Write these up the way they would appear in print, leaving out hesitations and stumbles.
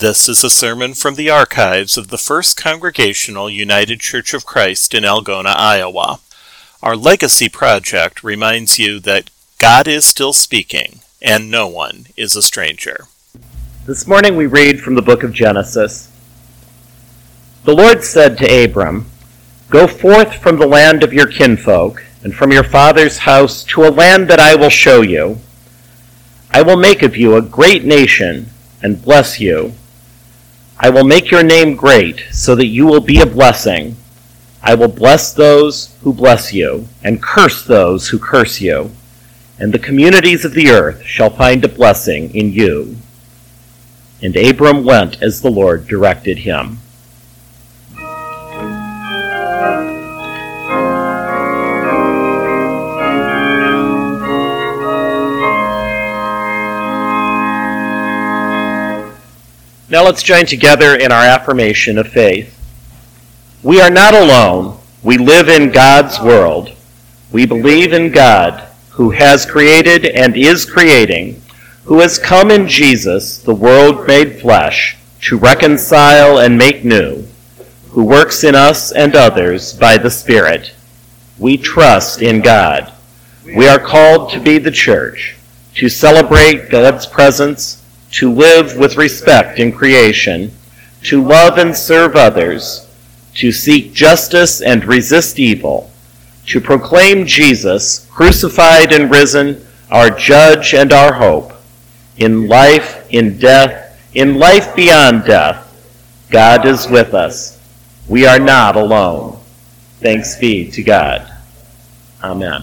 This is a sermon from the archives of the First Congregational United Church of Christ in Algona, Iowa. Our Legacy Project reminds you that God is still speaking, and no one is a stranger. This morning we read from the book of Genesis. The Lord said to Abram, "Go forth from the land of your kinfolk, and from your father's house to a land that I will show you. I will make of you a great nation, and bless you. I will make your name great, so that you will be a blessing. I will bless those who bless you, and curse those who curse you. And the communities of the earth shall find a blessing in you." And Abram went as the Lord directed him. Now let's join together in our affirmation of faith. We are not alone. We live in God's world. We believe in God, who has created and is creating, who has come in Jesus, the world made flesh, to reconcile and make new, who works in us and others by the Spirit. We trust in God. We are called to be the church, to celebrate God's presence, to live with respect in creation, to love and serve others, to seek justice and resist evil, to proclaim Jesus, crucified and risen, our judge and our hope. In life, in death, in life beyond death, God is with us. We are not alone. Thanks be to God. Amen.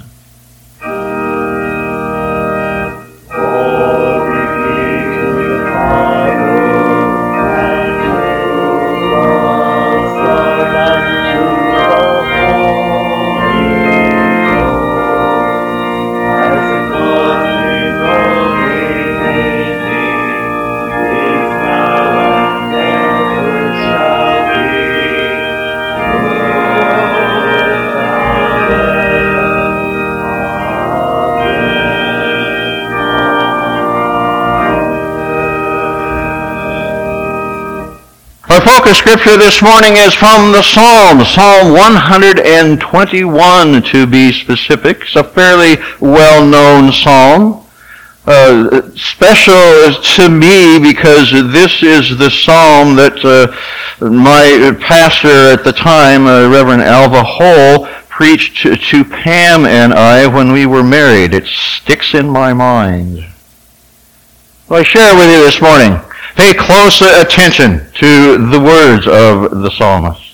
Our focus scripture this morning is from the Psalms, Psalm 121 to be specific. It's a fairly well-known psalm. Special to me because this is the psalm that my pastor at the time, Reverend Alva Hole, preached to Pam and I when we were married. It sticks in my mind. So I share with you this morning. Pay close attention to the words of the psalmist.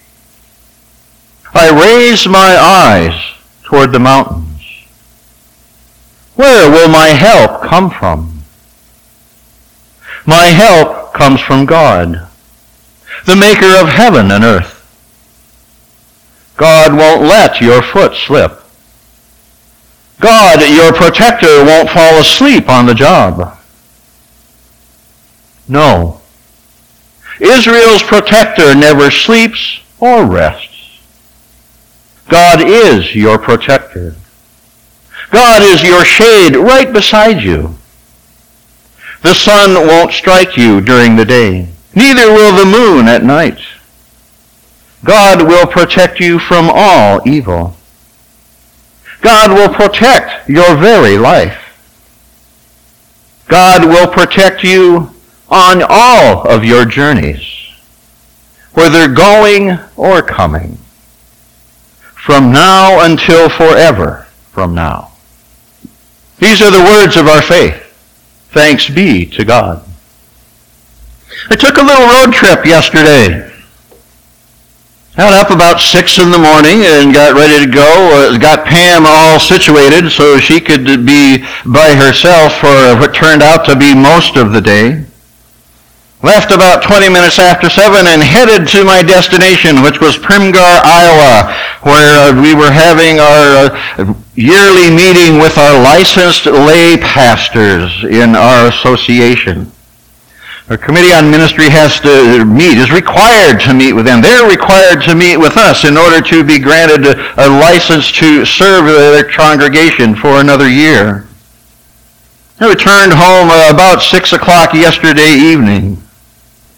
I raise my eyes toward the mountains. Where will my help come from? My help comes from God, the maker of heaven and earth. God won't let your foot slip. God, your protector, won't fall asleep on the job. No. Israel's protector never sleeps or rests. God is your protector. God is your shade right beside you. The sun won't strike you during the day, neither will the moon at night. God will protect you from all evil. God will protect your very life. God will protect you on all of your journeys, whether going or coming, from now until forever from now. These are the words of our faith. Thanks be to God. I took a little road trip yesterday. Got up about 6 in the morning and got ready to go. Got Pam all situated so she could be by herself for what turned out to be most of the day. Left about 20 minutes after 7 and headed to my destination, which was Primgar, Iowa, where we were having our yearly meeting with our licensed lay pastors in our association. Our Committee on Ministry has to meet, is required to meet with them. They're required to meet with us in order to be granted a license to serve their congregation for another year. I returned home about 6 o'clock yesterday evening.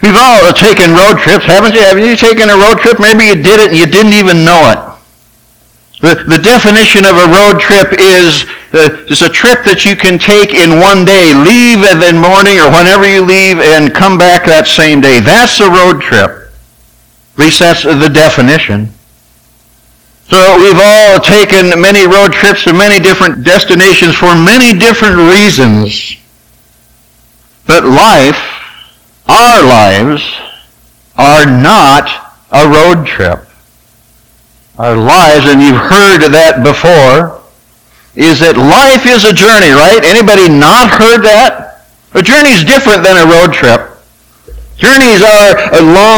We've all taken road trips, haven't you? Haven't you taken a road trip? Maybe you did it and you didn't even know it. The definition of a road trip is a trip that you can take in one day. Leave in the morning or whenever you leave and come back that same day. That's a road trip. At least that's the definition. So we've all taken many road trips to many different destinations for many different reasons. But our lives, are not a road trip. Our lives, and you've heard that before, is that life is a journey, right? Anybody not heard that? A journey is different than a road trip. Journeys are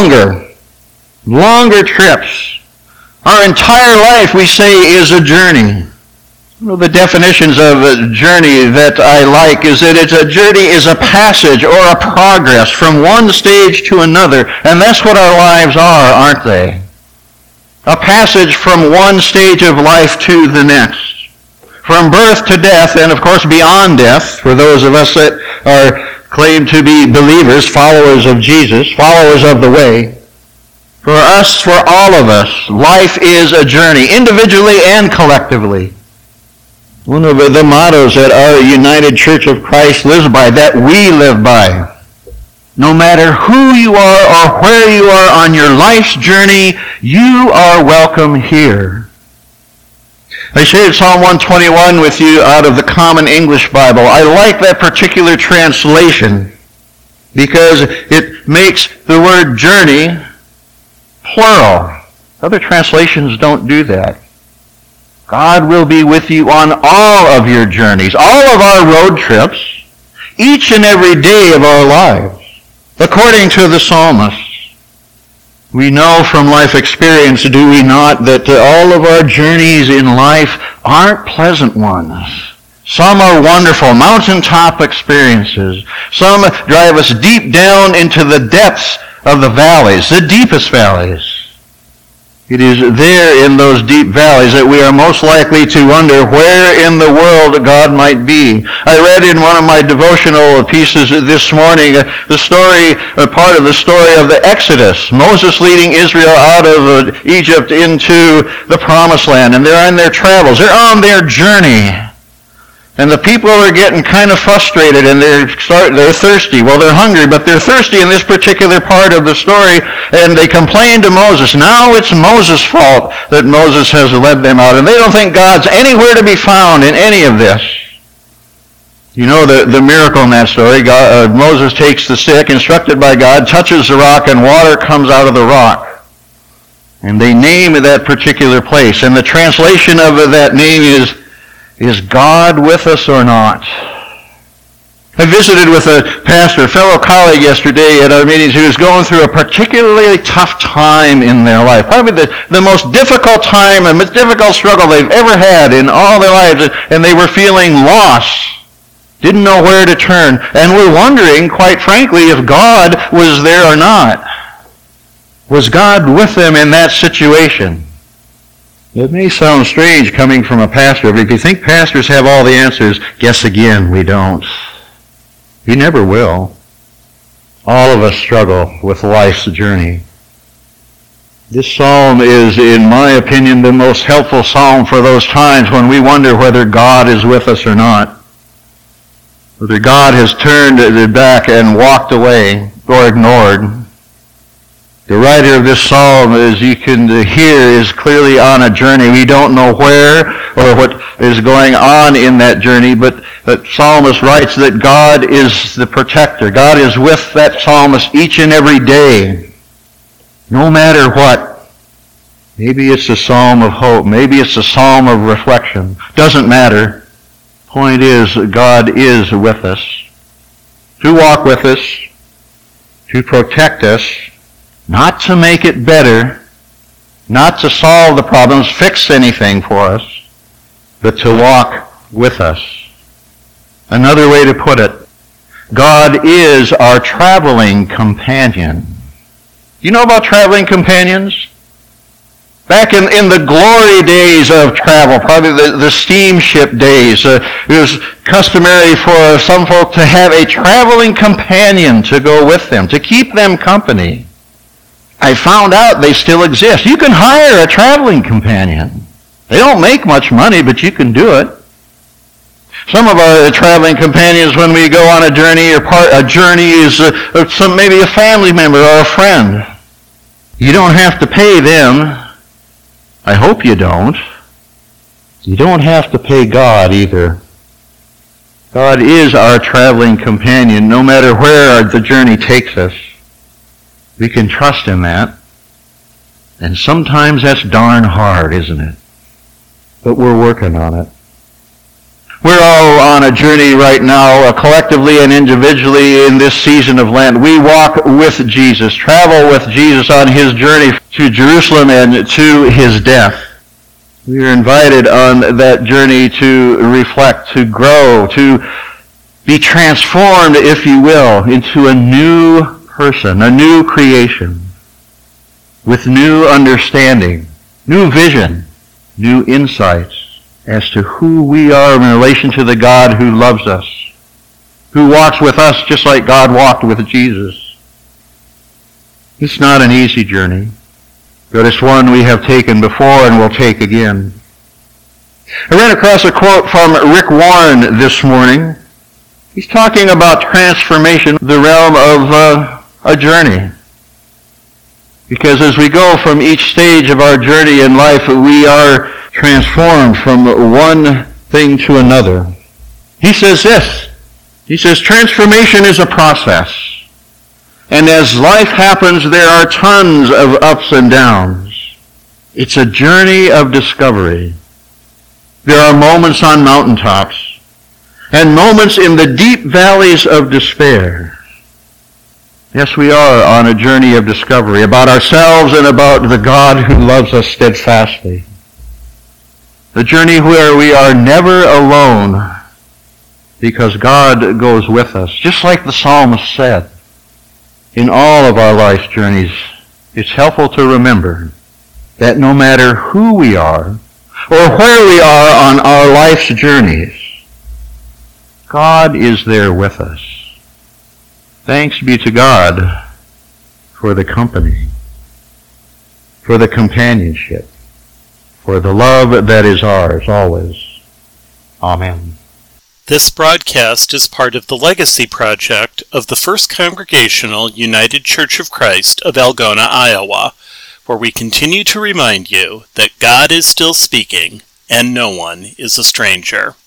longer trips. Our entire life, we say, is a journey. One of the definitions of a journey that I like is that a journey is a passage or a progress from one stage to another, and that's what our lives are, aren't they? A passage from one stage of life to the next. From birth to death, and of course beyond death, for those of us that are claimed to be believers, followers of Jesus, followers of the way. For us, for all of us, life is a journey, individually and collectively. One of the mottos that our United Church of Christ lives by, that we live by. No matter who you are or where you are on your life's journey, you are welcome here. I shared Psalm 121 with you out of the Common English Bible. I like that particular translation because it makes the word journey plural. Other translations don't do that. God will be with you on all of your journeys, all of our road trips, each and every day of our lives. According to the psalmist, we know from life experience, do we not, that all of our journeys in life aren't pleasant ones. Some are wonderful, mountaintop experiences. Some drive us deep down into the depths of the valleys, the deepest valleys. It is there in those deep valleys that we are most likely to wonder where in the world God might be. I read in one of my devotional pieces this morning part of the story of the Exodus. Moses leading Israel out of Egypt into the Promised Land, and they're on their travels. They're on their journey. And the people are getting kind of frustrated, and they're thirsty. Well, they're hungry, but they're thirsty in this particular part of the story, and they complain to Moses. Now it's Moses' fault that Moses has led them out, and they don't think God's anywhere to be found in any of this. You know the miracle in that story. Moses takes the stick, instructed by God, touches the rock, and water comes out of the rock. And they name that particular place, and the translation of that name is God with us or not? I visited with a pastor, a fellow colleague yesterday at our meetings who was going through a particularly tough time in their life. Probably the most difficult time and most difficult struggle they've ever had in all their lives. And they were feeling lost. Didn't know where to turn. And were wondering, quite frankly, if God was there or not. Was God with them in that situation? It may sound strange coming from a pastor, but if you think pastors have all the answers, guess again, we don't. We never will. All of us struggle with life's journey. This psalm is, in my opinion, the most helpful psalm for those times when we wonder whether God is with us or not. Whether God has turned back and walked away or ignored. The writer of this psalm, as you can hear, is clearly on a journey. We don't know where or what is going on in that journey, but the psalmist writes that God is the protector. God is with that psalmist each and every day, no matter what. Maybe it's a psalm of hope. Maybe it's a psalm of reflection. Doesn't matter. Point is, God is with us. To walk with us, to protect us, not to make it better, not to solve the problems, fix anything for us, but to walk with us. Another way to put it, God is our traveling companion. You know about traveling companions? Back in the glory days of travel, probably the steamship days, it was customary for some folk to have a traveling companion to go with them, to keep them company. I found out they still exist. You can hire a traveling companion. They don't make much money, but you can do it. Some of our traveling companions, when we go on a journey, is maybe a family member or a friend. You don't have to pay them. I hope you don't. You don't have to pay God either. God is our traveling companion no matter where the journey takes us. We can trust in that. And sometimes that's darn hard, isn't it? But we're working on it. We're all on a journey right now, collectively and individually in this season of Lent. We walk with Jesus, travel with Jesus on his journey to Jerusalem and to his death. We are invited on that journey to reflect, to grow, to be transformed, if you will, into a new person, a new creation, with new understanding, new vision, new insights as to who we are in relation to the God who loves us, who walks with us just like God walked with Jesus. It's not an easy journey, but it's one we have taken before and will take again. I ran across a quote from Rick Warren this morning. He's talking about transformation, the realm of a journey. Because as we go from each stage of our journey in life, we are transformed from one thing to another. He says this. He says, transformation is a process. And as life happens, there are tons of ups and downs. It's a journey of discovery. There are moments on mountaintops and moments in the deep valleys of despair. Yes, we are on a journey of discovery about ourselves and about the God who loves us steadfastly. A journey where we are never alone because God goes with us. Just like the psalmist said, in all of our life's journeys, it's helpful to remember that no matter who we are or where we are on our life's journeys, God is there with us. Thanks be to God for the company, for the companionship, for the love that is ours always. Amen. This broadcast is part of the Legacy Project of the First Congregational United Church of Christ of Algona, Iowa, where we continue to remind you that God is still speaking and no one is a stranger.